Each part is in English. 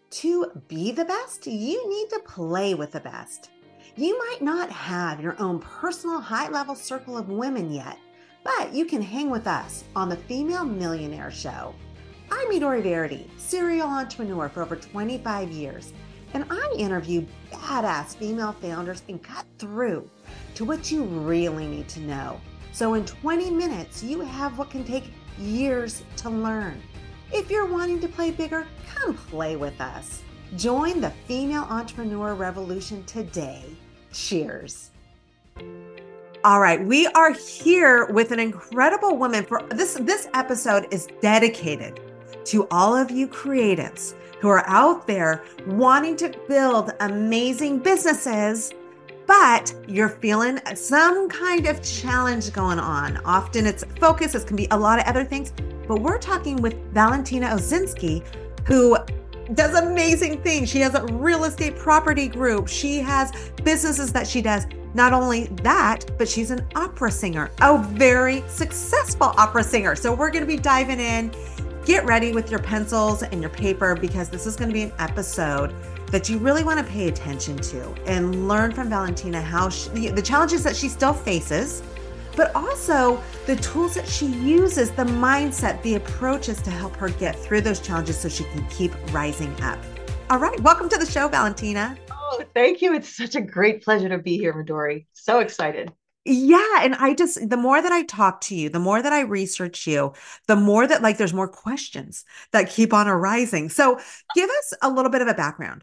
To be the best, you need to play with the best. You might not have your own personal high level circle of women yet, but you can hang with us on the Female Millionaire Show. I'm Midori Verity, serial entrepreneur for over 25 years, and I interview badass female founders and cut through to what you really need to know. So in 20 minutes, you have what can take years to learn. If you're wanting to play bigger, come play with us. Join the female entrepreneur revolution today. Cheers. All right, we are here with an incredible woman. For this episode is dedicated to all of you creatives who are out there wanting to build amazing businesses, but you're feeling some kind of challenge going on. Often it's focus, it can be a lot of other things, but we're talking with Valentina Osinski, who does amazing things. She has a real estate property group. She has businesses that she does. Not only that, but she's an opera singer, a very successful opera singer. So we're going to be diving in. Get ready with your pencils and your paper, because this is going to be an episode that you really want to pay attention to and learn from Valentina how the challenges that she still faces, but also the tools that she uses, the mindset, the approaches to help her get through those challenges so she can keep rising up. All right, welcome to the show, Valentina. Oh, thank you. It's such a great pleasure to be here, Midori. So excited. Yeah. And the more that I talk to you, the more that I research you, the more that there's more questions that keep on arising. So give us a little bit of a background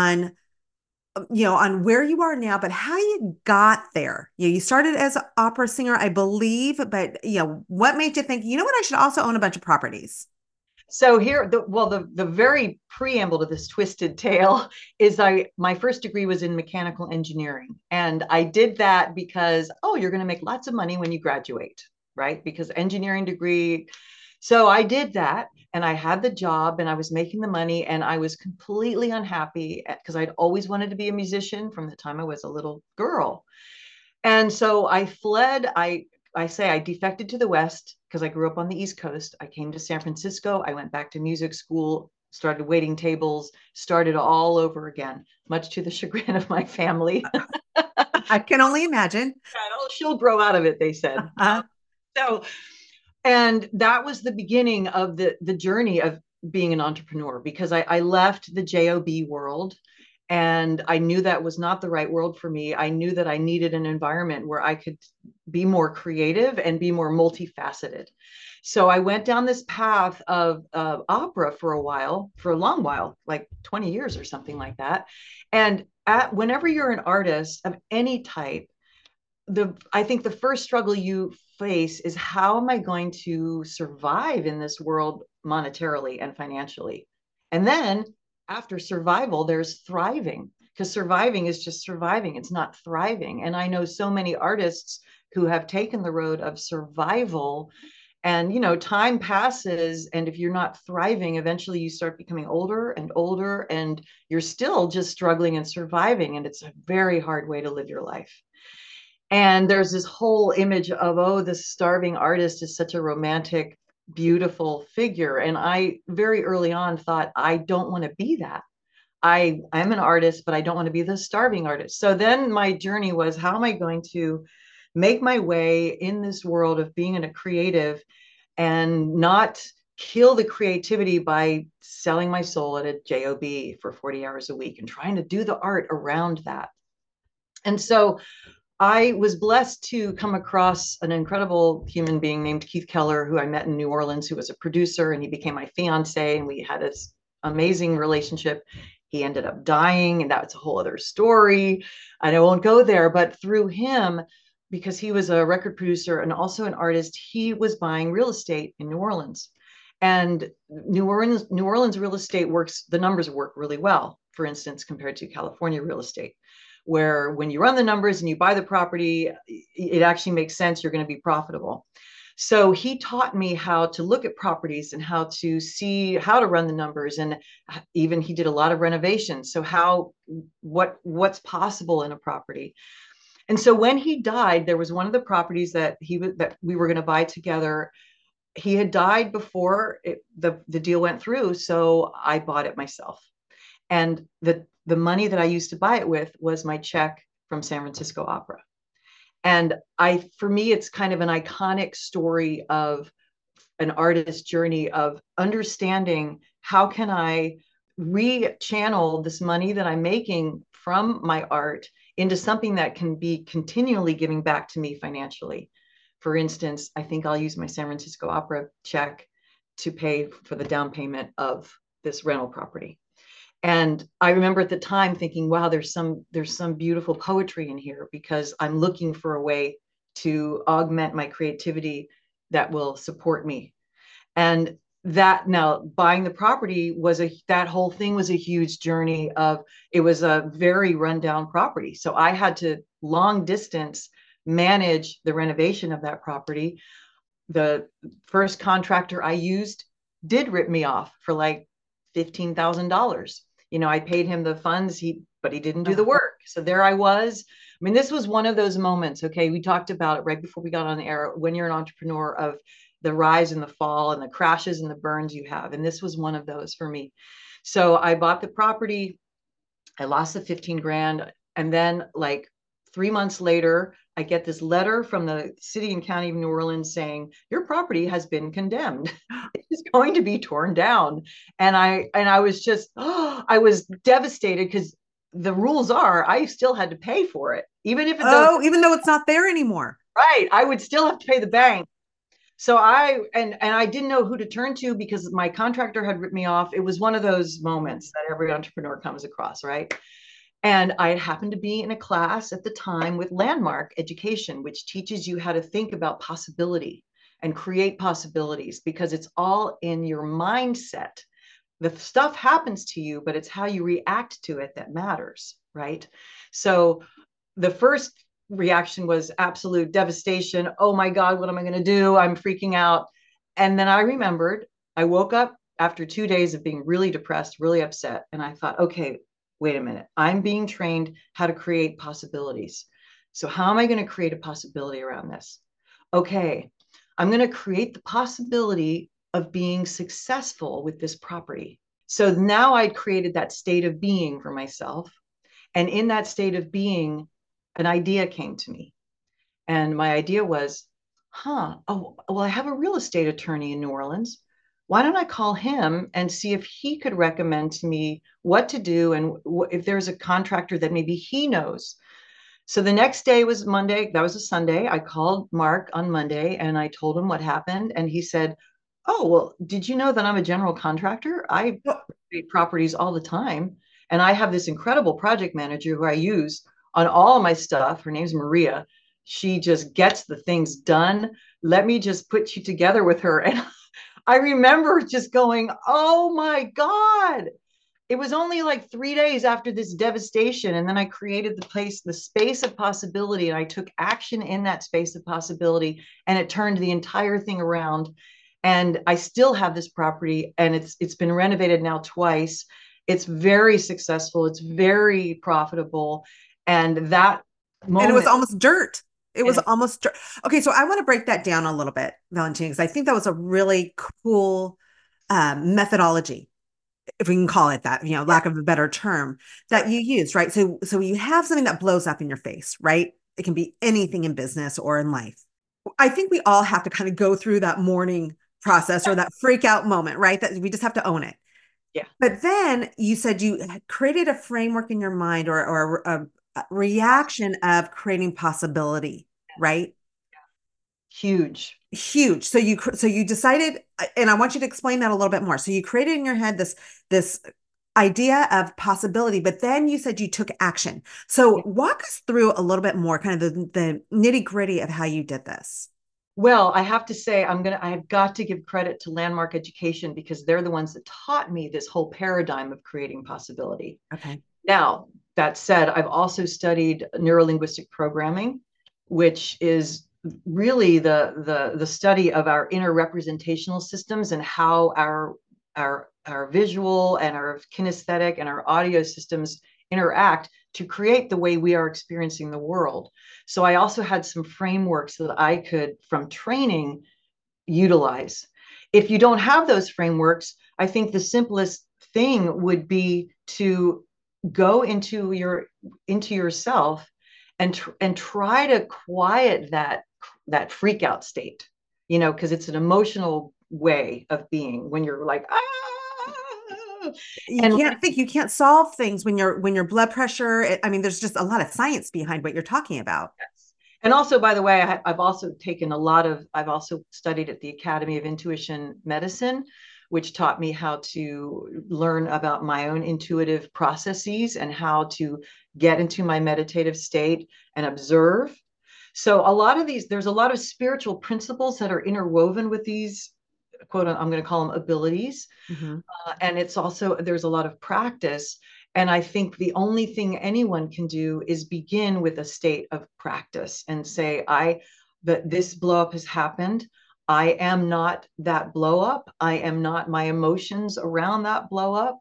on where you are now, but how you got there. You started as an opera singer, I believe, but what made you think, you know what, I should also own a bunch of properties? So here, the very preamble to this twisted tale is my first degree was in mechanical engineering. And I did that because, you're going to make lots of money when you graduate, right? Because engineering degree. So I did that and I had the job and I was making the money and I was completely unhappy because I'd always wanted to be a musician from the time I was a little girl. And so I fled. I say I defected to the West because I grew up on the East Coast. I came to San Francisco. I went back to music school, started waiting tables, started all over again, much to the chagrin of my family. I can only imagine. She'll grow out of it, they said. So, and that was the beginning of the journey of being an entrepreneur, because I left the job world and I knew that was not the right world for me. I knew that I needed an environment where I could be more creative and be more multifaceted. So I went down this path of opera for a while, for a long while, like 20 years or something like that. And whenever you're an artist of any type, I think the first struggle you face is, how am I going to survive in this world monetarily and financially? And then after survival, there's thriving, because surviving is just surviving. It's not thriving. And I know so many artists who have taken the road of survival, and time passes, and if you're not thriving, eventually you start becoming older and older and you're still just struggling and surviving, and it's a very hard way to live your life. And there's this whole image of, the starving artist is such a romantic, beautiful figure. And I very early on thought, I don't want to be that. I'm an artist, but I don't want to be the starving artist. So then my journey was, how am I going to make my way in this world of being a creative and not kill the creativity by selling my soul at a job for 40 hours a week and trying to do the art around that. And so I was blessed to come across an incredible human being named Keith Keller, who I met in New Orleans, who was a producer, and he became my fiance, and we had this amazing relationship. He ended up dying, and that's a whole other story. And I won't go there, but through him, because he was a record producer and also an artist, he was buying real estate in New Orleans. And New Orleans real estate the numbers work really well, for instance, compared to California real estate, where when you run the numbers and you buy the property, it actually makes sense. You're going to be profitable. So he taught me how to look at properties and how to see how to run the numbers. And even he did a lot of renovations. So what's possible in a property. And so when he died, there was one of the properties that we were going to buy together. He had died before the deal went through. So I bought it myself. And the money that I used to buy it with was my check from San Francisco Opera. And for me, it's kind of an iconic story of an artist's journey of understanding how can I re-channel this money that I'm making from my art into something that can be continually giving back to me financially. For instance, I think I'll use my San Francisco Opera check to pay for the down payment of this rental property. And I remember at the time thinking, wow, there's some beautiful poetry in here, because I'm looking for a way to augment my creativity that will support me. And that, now buying the property that whole thing was a huge journey of, it was a very rundown property. So I had to long distance manage the renovation of that property. The first contractor I used did rip me off for like $15,000. I paid him the funds, but he didn't do the work. So there I was. I mean, this was one of those moments. Okay. We talked about it right before we got on the air, when you're an entrepreneur, of the rise and the fall and the crashes and the burns you have. And this was one of those for me. So I bought the property. I lost the 15 grand. And then like 3 months later, I get this letter from the city and county of New Orleans saying, your property has been condemned. It is going to be torn down. And I was just, I was devastated, because the rules are I still had to pay for it. Even if even though it's not there anymore. Right. I would still have to pay the bank. So I didn't know who to turn to, because my contractor had ripped me off. It was one of those moments that every entrepreneur comes across, right? And I happened to be in a class at the time with Landmark Education, which teaches you how to think about possibility and create possibilities, because it's all in your mindset. The stuff happens to you, but it's how you react to it that matters, right? So the first reaction was absolute devastation. Oh my God, what am I going to do? I'm freaking out. And then I remembered, I woke up after 2 days of being really depressed, really upset. And I thought, okay, wait a minute. I'm being trained how to create possibilities. So how am I going to create a possibility around this? Okay, I'm going to create the possibility of being successful with this property. So now I'd created that state of being for myself. And in that state of being, an idea came to me. And my idea was, oh, well, I have a real estate attorney in New Orleans. Why don't I call him and see if he could recommend to me what to do, and if there's a contractor that maybe he knows. So the next day was Monday. That was a Sunday. I called Mark on Monday and I told him what happened. And he said, oh, well, did you know that I'm a general contractor? I create properties all the time. And I have this incredible project manager who I use on all of my stuff. Her name's Maria. She just gets the things done. Let me just put you together with her. And I remember just going, oh my God. It was only like 3 days after this devastation. And then I created the space of possibility, and I took action in that space of possibility, and it turned the entire thing around. And I still have this property, and it's been renovated now twice. It's very successful. It's very profitable. And that moment. And it was almost dirt. It was almost dirt. Okay, so I want to break that down a little bit, Valentine, because I think that was a really cool methodology, if we can call it that, lack of a better term, that you use, right? So you have something that blows up in your face, right? It can be anything in business or in life. I think we all have to kind of go through that mourning process or that freak out moment, right? That we just have to own it. Yeah. But then you said you created a framework in your mind, or a reaction of creating possibility, right? Huge. So you decided, and I want you to explain that a little bit more. So you created in your head this idea of possibility, but then you said you took action. So walk us through a little bit more, kind of the nitty gritty of how you did this. Well, I have to say, I've got to give credit to Landmark Education, because they're the ones that taught me this whole paradigm of creating possibility. Okay. Now, that said, I've also studied neurolinguistic programming, which is really the study of our inner representational systems, and how our visual and our kinesthetic and our audio systems interact to create the way we are experiencing the world. So I also had some frameworks that I could, from training, utilize. If you don't have those frameworks, I think the simplest thing would be to go into yourself and try to quiet that freak out state, because it's an emotional way of being when you're like, ah. You And can't think, you can't solve things when your blood pressure, I mean, there's just a lot of science behind what you're talking about. and also, by the way, I've also I've also studied at the Academy of Intuition Medicine, which taught me how to learn about my own intuitive processes and how to get into my meditative state and observe. So there's a lot of spiritual principles that are interwoven with these, quote, I'm going to call them abilities. Mm-hmm. And it's also, there's a lot of practice. And I think the only thing anyone can do is begin with a state of practice and say, that this blow up has happened. I am not that blow up. I am not my emotions around that blow up.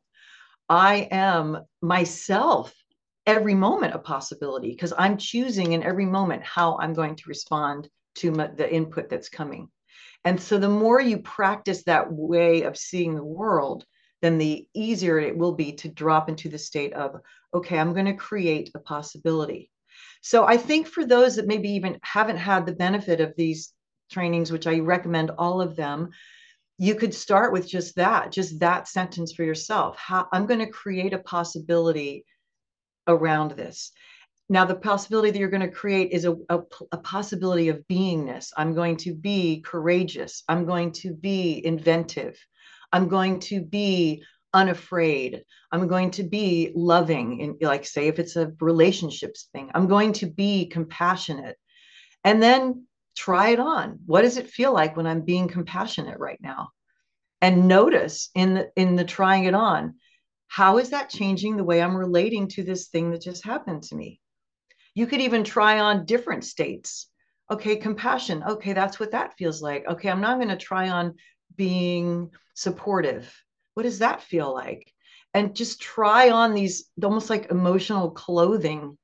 I am myself every moment a possibility, because I'm choosing in every moment how I'm going to respond to the input that's coming. And so the more you practice that way of seeing the world, then the easier it will be to drop into the state of, okay, I'm going to create a possibility. So I think for those that maybe even haven't had the benefit of these trainings, which I recommend all of them, you could start with just that sentence for yourself. How I'm going to create a possibility around this. Now, the possibility that you're going to create is a possibility of beingness. I'm going to be courageous. I'm going to be inventive. I'm going to be unafraid. I'm going to be loving. And like, say, if it's a relationships thing, I'm going to be compassionate. And then try it on. What does it feel like when I'm being compassionate right now? And notice in the trying it on, how is that changing the way I'm relating to this thing that just happened to me? You could even try on different states. Okay, compassion. Okay, that's what that feels like. Okay, I'm now going to try on being supportive. What does that feel like? And just try on these almost like emotional clothing,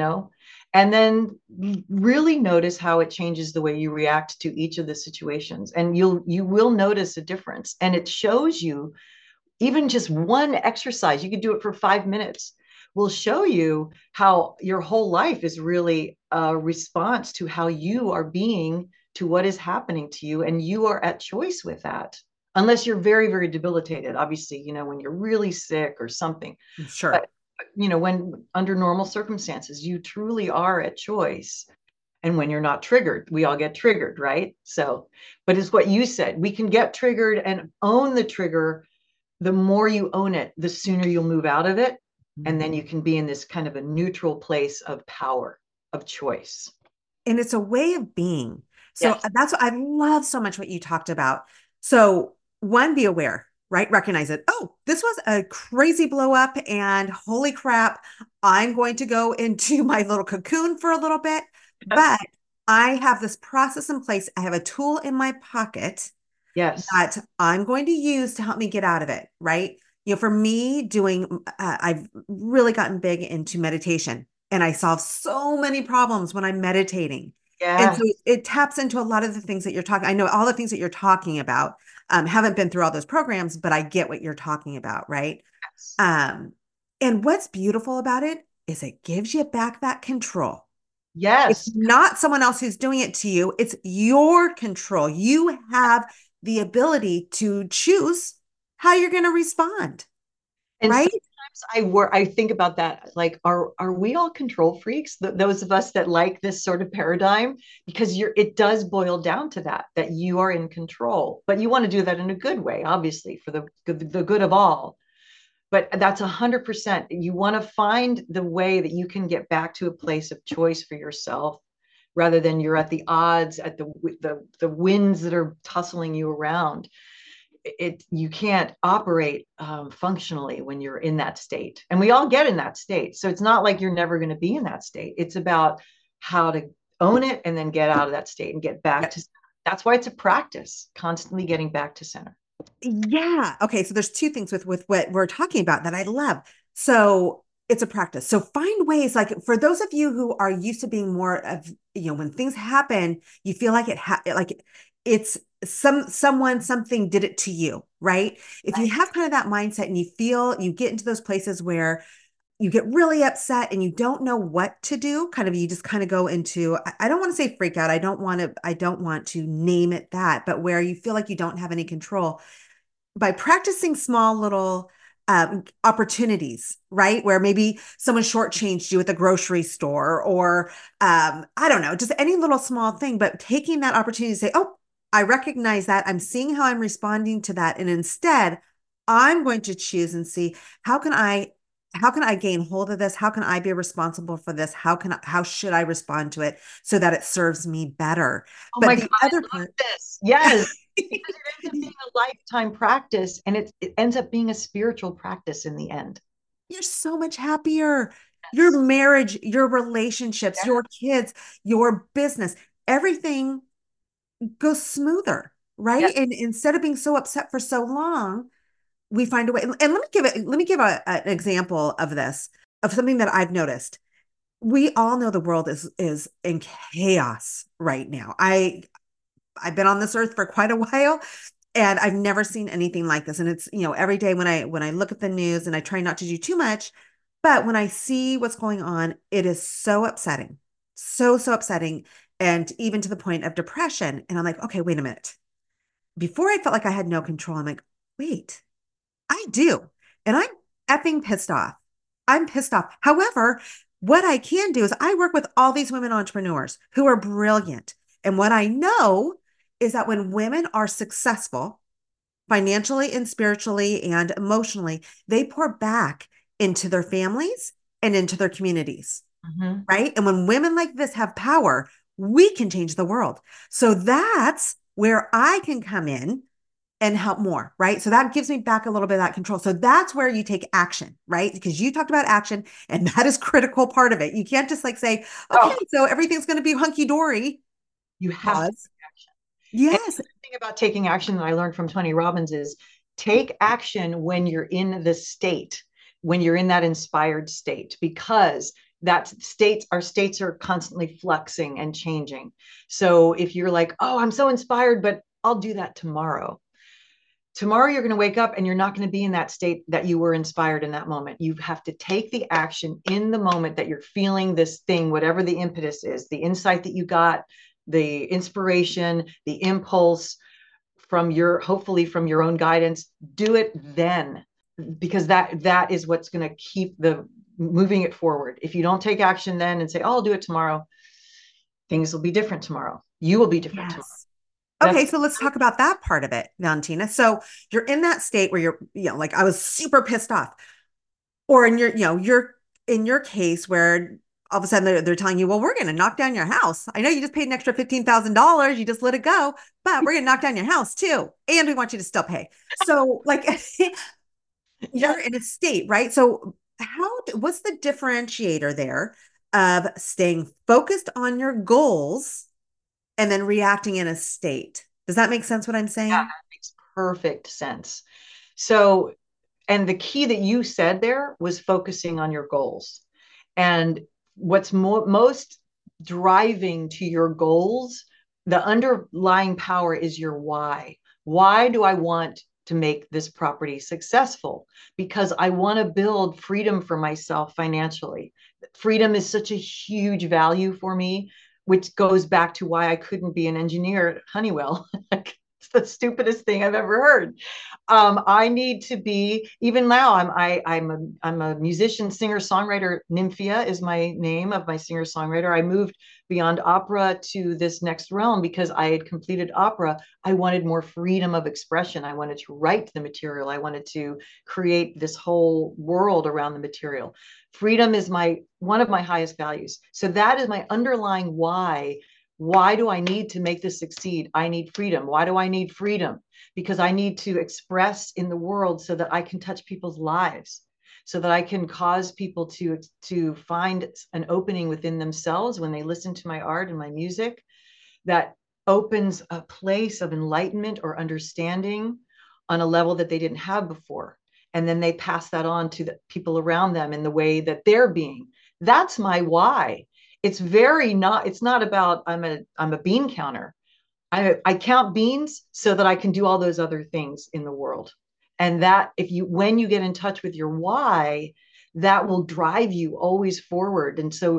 and then really notice how it changes the way you react to each of the situations. And you will notice a difference. And it shows you, even just one exercise, you could do it for 5 minutes, will show you how your whole life is really a response to how you are being to what is happening to you. And you are at choice with that, unless you're very, very debilitated. Obviously, when you're really sick or something. Sure. But, when under normal circumstances, you truly are at choice. And when you're not triggered, we all get triggered, right? So, but it's what you said. We can get triggered and own the trigger. The more you own it, the sooner you'll move out of it. And then you can be in this kind of a neutral place of power, of choice. And it's a way of being. So Yes. that's what I love so much what you talked about. So one, be aware, right? Recognize it. Oh, this was a crazy blow up and holy crap, I'm going to go into my little cocoon for a little bit, but I have this process in place. I have a tool in my pocket Yes. that I'm going to use to help me get out of it, right? For me, I've really gotten big into meditation and I solve so many problems when I'm meditating. And so Yeah. it taps into a lot of the things that you're talking. I know all the things that you're talking about. Haven't been through all those programs, but I get what you're talking about, right? Yes. Um, and what's beautiful about it is it gives you back that control. It's Yes. not someone else who's doing it to you. It's your control. You have the ability to choose how you're going to respond, And right? sometimes I think about that, like, are we all control freaks? Those of us that like this sort of paradigm, because it does boil down to that you are in control, but you want to do that in a good way, obviously, for the good of all. But that's 100%. You want to find the way that you can get back to a place of choice for yourself, rather than you're at the odds, at the winds that are tussling you around. You can't operate functionally when you're in that state, and we all get in that state. So it's not like you're never going to be in that state. It's about how to own it and then get out of that state and get back to. That's why it's a practice, constantly getting back to center. Yeah. Okay. So there's two things with what we're talking about that I love. So it's a practice. So find ways, like for those of you who are used to being more of, when things happen, you feel like like it's someone, something did it to you, right? If you have kind of that mindset and you feel you get into those places where you get really upset and you don't know what to do, kind of you just kind of go into, I don't want to say freak out. I don't want to name it that, but where you feel like you don't have any control by practicing small little opportunities, right? Where maybe someone shortchanged you at the grocery store, or I don't know, just any little small thing, but taking that opportunity to say, oh, I recognize that. I'm seeing how I'm responding to that. And instead, I'm going to choose and see how can I gain hold of this? How can I be responsible for this? How should I respond to it so that it serves me better? Oh But my the God, I other love part, this. Yes. Because it ends up being a lifetime practice, and it ends up being a spiritual practice in the end. you're so much happier. Your Yes. marriage, your relationships, your kids, your business, everything goes smoother, Yeah. right? And instead of being so upset for so long, we find a way. And let me give an example of this, of something that I've noticed. We all know the world is in chaos right now. I've been on this earth for quite a while, and I've never seen anything like this. And it's, every day when I look at the news, and I try not to do too much, but when I see what's going on, it is so upsetting. So upsetting. And even to the point of depression. And I'm like, okay, wait a minute. Before I felt like I had no control, I'm like, wait, I do. And I'm effing pissed off. I'm pissed off. However, what I can do is I work with all these women entrepreneurs who are brilliant. And what I know is that when women are successful financially and spiritually and emotionally, they pour back into their families and into their communities, Mhm. right? And when women like this have power, we can change the world. So that's where I can come in and help more, right? So that gives me back a little bit of that control. So that's where you take action, right? Because you talked about action, and that is critical part of it. You can't just like say, okay, Oh, so everything's going to be hunky dory. you have to Pause. take action. And Yes. the thing about taking action that I learned from Tony Robbins is take action when you're in the state, when you're in that inspired state, because our states are constantly fluxing and changing. So if you're like, oh, I'm so inspired, but I'll do that tomorrow you're going to wake up and you're not going to be in that state that you were inspired in that moment. You have to take the action in the moment that you're feeling this thing, whatever the impetus is, the insight that you got, the inspiration, the impulse hopefully from your own guidance. Do it then, because that is what's going to keep the moving it forward. If you don't take action then and say, oh, I'll do it tomorrow, things will be different tomorrow. You will be different tomorrow. Yes. That's Okay, so let's talk about that part of it, Valentina. So you're in that state where you're, like I was super pissed off, or in you're in your case where all of a sudden they're telling you, well, we're going to knock down your house. I know you just paid an extra $15,000. You just let it go, but we're going to knock down your house too. And we want you to still pay. So like yeah. you're in a state, right? So what's the differentiator there of staying focused on your goals and then reacting in a state? Does that make sense what I'm Yeah, saying? that makes perfect sense. So, and the key that you said there was focusing on your goals. And what's most driving to your goals, the underlying power is your why. Why do I want to make this property successful? Because I want to build freedom for myself financially. Freedom is such a huge value for me, which goes back to why I couldn't be an engineer at Honeywell. It's the stupidest thing I've ever heard. I need to be, even now. I'm a musician, singer, songwriter. Nymphia is my name of my singer songwriter. I moved beyond opera to this next realm because I had completed opera. I wanted more freedom of expression. I wanted to write the material. I wanted to create this whole world around the material. Freedom is one of my highest values. So that is my underlying why. Why do I need to make this succeed? I need freedom. Why do I need freedom? Because I need to express in the world so that I can touch people's lives, so that I can cause people to find an opening within themselves when they listen to my art and my music that opens a place of enlightenment or understanding on a level that they didn't have before. And then they pass that on to the people around them in the way that they're being. That's my why. It's not about I'm a bean counter. I count beans so that I can do all those other things in the world. And that when you get in touch with your why, that will drive you always forward. And so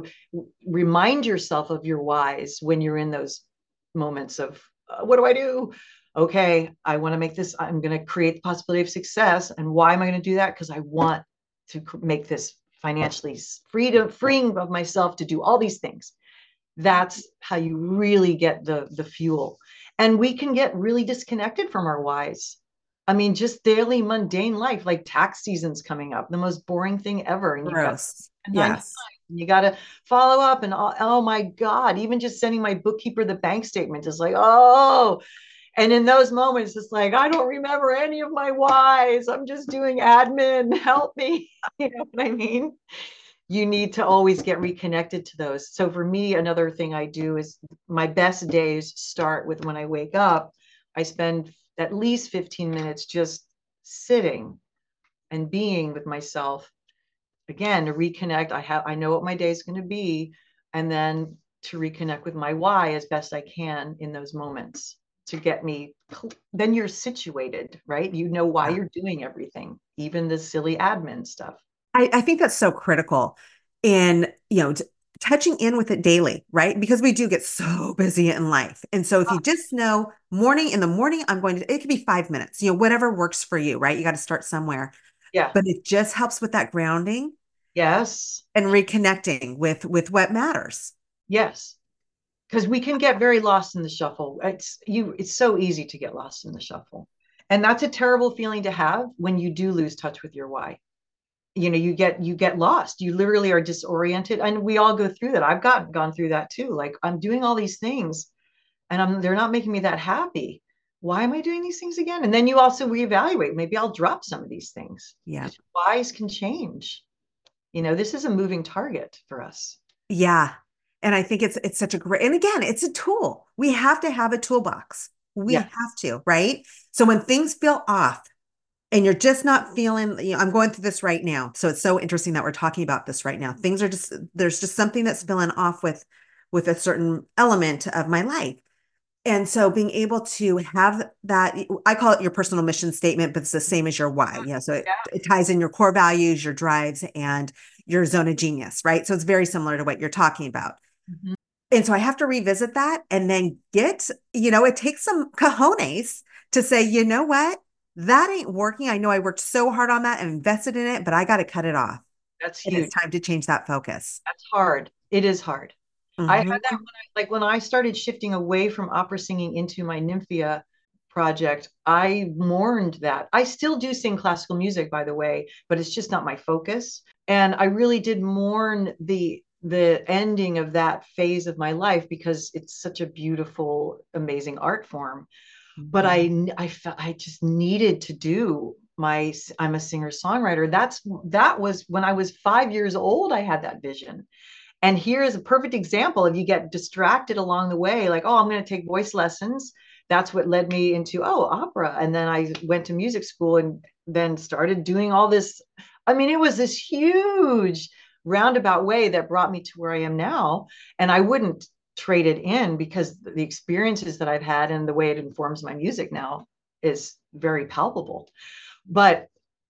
remind yourself of your whys when you're in those moments of what do I do? Okay, I want to make this, I'm going to create the possibility of success. And why am I going to do that? Because I want to make this financially freeing of myself to do all these things. That's how you really get the fuel. And we can get really disconnected from our whys. I mean, just daily mundane life, like tax season's coming up, the most boring thing ever. And you've got Gross. 99, Yes. and you got to follow up. And oh my God, even just sending my bookkeeper the bank statement is like, oh. And in those moments, it's like, I don't remember any of my whys. I'm just doing admin. Help me. You know what I mean? You need to always get reconnected to those. So for me, another thing I do is my best days start with when I wake up. I spend at least 15 minutes just sitting and being with myself again to reconnect. I know what my day is going to be, and then to reconnect with my why as best I can in those moments to get me. Then you're situated, right? You know why you're doing everything, even the silly admin stuff. I think that's so critical in, touching in with it daily, right? Because we do get so busy in life. And so if you just know in the morning, it could be 5 minutes, whatever works for you, right? You got to start somewhere. Yeah. But it just helps with that grounding. Yes. And reconnecting with what matters. Yes. Because we can get very lost in the shuffle. It's so easy to get lost in the shuffle. And that's a terrible feeling to have when you do lose touch with your why. You get lost. You literally are disoriented. And we all go through that. I've gone through that too. Like I'm doing all these things and they're not making me that happy. Why am I doing these things again? And then you also reevaluate. Maybe I'll drop some of these things. Yeah. Whys can change. This is a moving target for us. Yeah. And I think it's such a great, and again, it's a tool. We have to have a toolbox. We have to, right? So when things feel off and you're just not feeling, I'm going through this right now. So it's so interesting that we're talking about this right now. There's just something that's feeling off with a certain element of my life. And so being able to have that, I call it your personal mission statement, but it's the same as your why. Yeah. So it ties in your core values, your drives, and your zone of genius, right? So it's very similar to what you're talking about. Mm-hmm. And so I have to revisit that and then it takes some cojones to say, you know what? That ain't working. I know I worked so hard on that and invested in it, but I got to cut it off. That's huge. And it's time to change that focus. That's hard. It is hard. Mm-hmm. I had that when I started shifting away from opera singing into my Nymphia project. I mourned that. I still do sing classical music, by the way, but it's just not my focus. And I really did mourn the ending of that phase of my life because it's such a beautiful, amazing art form. Mm-hmm. But I felt I just needed to do I'm a singer-songwriter. That was when I was 5 years old. I had that vision. And here is a perfect example of you get distracted along the way, like, oh, I'm going to take voice lessons. That's what led me into, opera. And then I went to music school and then started doing all this. I mean, it was this huge roundabout way that brought me to where I am now. And I wouldn't trade it in because the experiences that I've had and the way it informs my music now is very palpable. But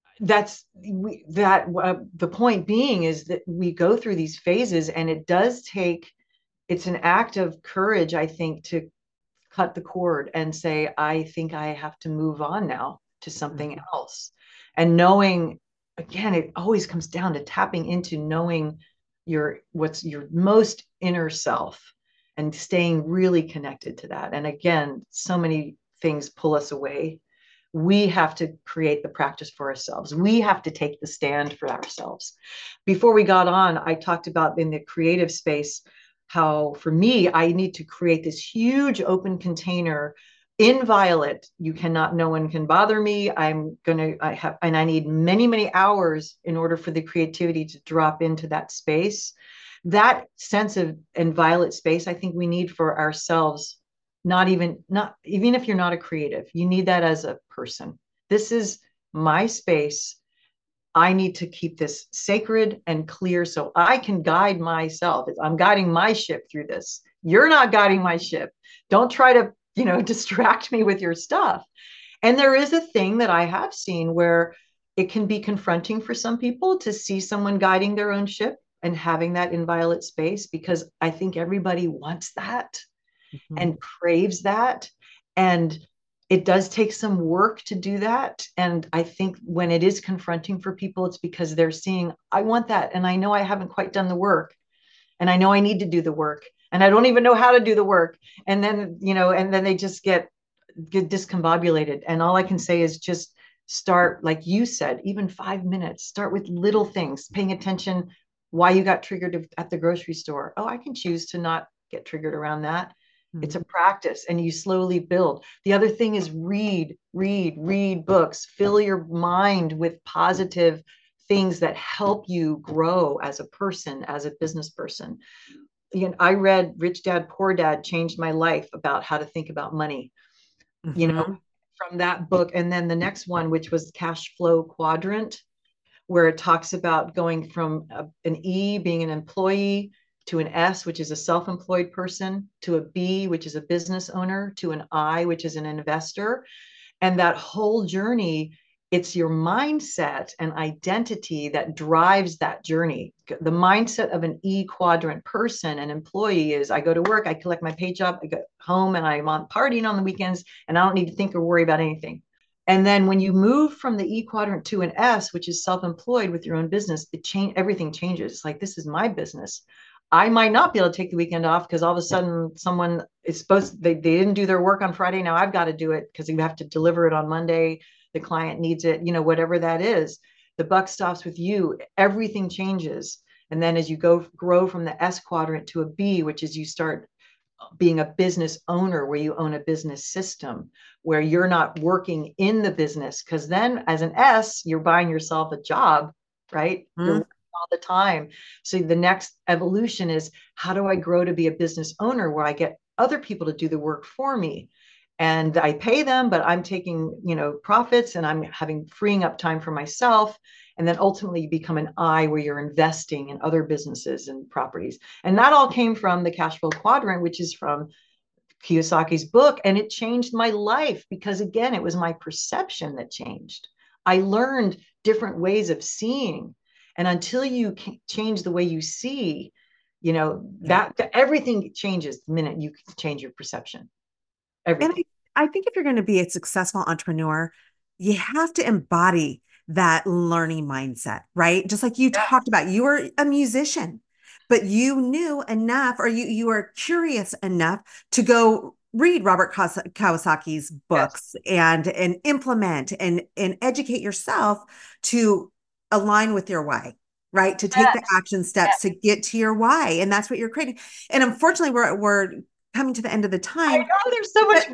the point being is that we go through these phases and it's an act of courage, I think, to cut the cord and say, I think I have to move on now to something else. And knowing, again, it always comes down to tapping into knowing what's your most inner self and staying really connected to that. And again, so many things pull us away. We have to create the practice for ourselves. We have to take the stand for ourselves. Before we got on, I talked about in the creative space, how for me, I need to create this huge open container inviolate. No one can bother me. I need many, many hours in order for the creativity to drop into that space. That sense of inviolate space, I think we need for ourselves. Even if you're not a creative, you need that as a person. This is my space. I need to keep this sacred and clear so I can guide myself. I'm guiding my ship through this. You're not guiding my ship. Don't try to distract me with your stuff. And there is a thing that I have seen where it can be confronting for some people to see someone guiding their own ship and having that inviolate space, because I think everybody wants that and craves that. And it does take some work to do that. And I think when it is confronting for people, it's because they're seeing, I want that. And I know I haven't quite done the work. And I know I need to do the work. And I don't even know how to do the work. And then, they just get discombobulated. And all I can say is just start, like you said, even 5 minutes, start with little things, paying attention why you got triggered at the grocery store. Oh, I can choose to not get triggered around that. It's a practice, and you slowly build. The other thing is read books, fill your mind with positive things that help you grow as a person, as a business person. I read Rich Dad, Poor Dad changed my life about how to think about money, from that book. And then the next one, which was Cash Flow Quadrant, where it talks about going from an E, being an employee, to an S, which is a self-employed person, to a B, which is a business owner, to an I, which is an investor. And that whole journey, it's your mindset and identity that drives that journey. The mindset of an E quadrant person, an employee, is I go to work, I collect my paycheck, I go home, and I'm on partying on the weekends, and I don't need to think or worry about anything. And then when you move from the E quadrant to an S, which is self-employed with your own business, everything changes. It's like, this is my business. I might not be able to take the weekend off because all of a sudden someone is they didn't do their work on Friday. Now I've got to do it because you have to deliver it on Monday. The client needs it, whatever that is. The buck stops with you. Everything changes. And then as you grow from the S quadrant to a B, which is you start being a business owner, where you own a business system, where you're not working in the business. Because then as an S, you're buying yourself a job, right? You're working all the time. So the next evolution is, how do I grow to be a business owner where I get other people to do the work for me? And I pay them, but I'm taking, profits, and I'm freeing up time for myself. And then ultimately you become an I, where you're investing in other businesses and properties. And that all came from the Cash Flow Quadrant, which is from Kiyosaki's book. And it changed my life because, again, it was my perception that changed. I learned different ways of seeing. And until you change the way you see, that everything changes the minute you change your perception. Everything. And I think if you're going to be a successful entrepreneur, you have to embody that learning mindset, right? Just like you talked about, you were a musician, but you knew enough, or you were curious enough to go read Robert Kiyosaki's books and implement and educate yourself to align with your why, right? To take the action steps to get to your why. And that's what you're creating. And unfortunately, we're coming to the end of the time. I know there's so much.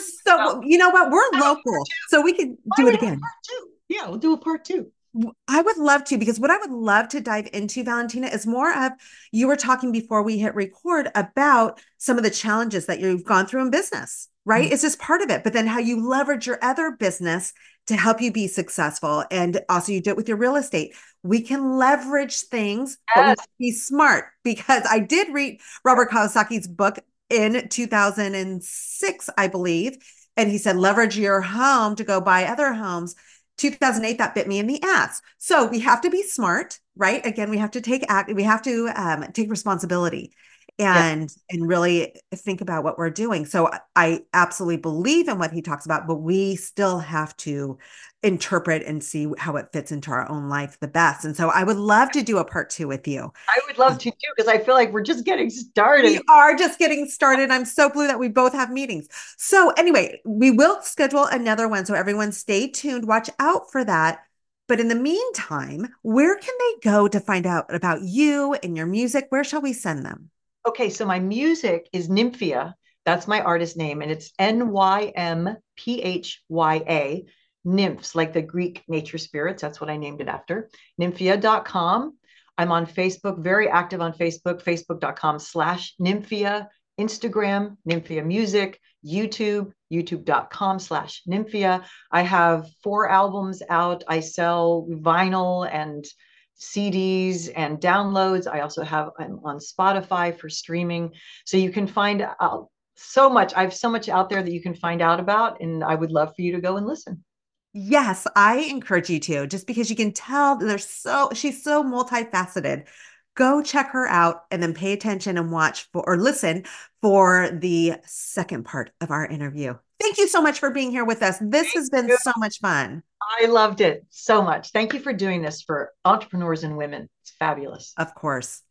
You know what? We're local, so we could do it again. Yeah, we'll do a part 2. I would love to, because what I would love to dive into, Valentina, is more of, you were talking before we hit record about some of the challenges that you've gone through in business, right? Mm-hmm. It's just part of it, but then how you leverage your other business to help you be successful. And also you do it with your real estate. We can leverage things, but we have to be smart, because I did read Robert Kiyosaki's book in 2006, I believe. And he said, leverage your home to go buy other homes. 2008, that bit me in the ass. So we have to be smart, right? Again, we have to take take responsibility and really think about what we're doing. So I absolutely believe in what he talks about, but we still have to interpret and see how it fits into our own life the best. And so I would love to do a part 2 with you. I would love to too, because I feel like we're just getting started. We are just getting started. I'm so blue that we both have meetings. So anyway, we will schedule another one. So everyone stay tuned, watch out for that. But in the meantime, where can they go to find out about you and your music? Where shall we send them? Okay, so my music is Nymphia. That's my artist name, and it's Nympphya, nymphs, like the Greek nature spirits. That's what I named it after. Nymphia.com. I'm on Facebook, very active on Facebook, facebook.com/Nymphia, Instagram, Nymphia Music, YouTube, youtube.com/Nymphia. I have 4 albums out. I sell vinyl and CDs and downloads. I also I'm on Spotify for streaming. So you can find so much. I have so much out there that you can find out about, and I would love for you to go and listen. Yes, I encourage you to, just because you can tell she's so multifaceted. Go check her out and then pay attention and watch for or listen for the second part of our interview. Thank you so much for being here with us. This has been so much fun. I loved it so much. Thank you for doing this for entrepreneurs and women. It's fabulous. Of course.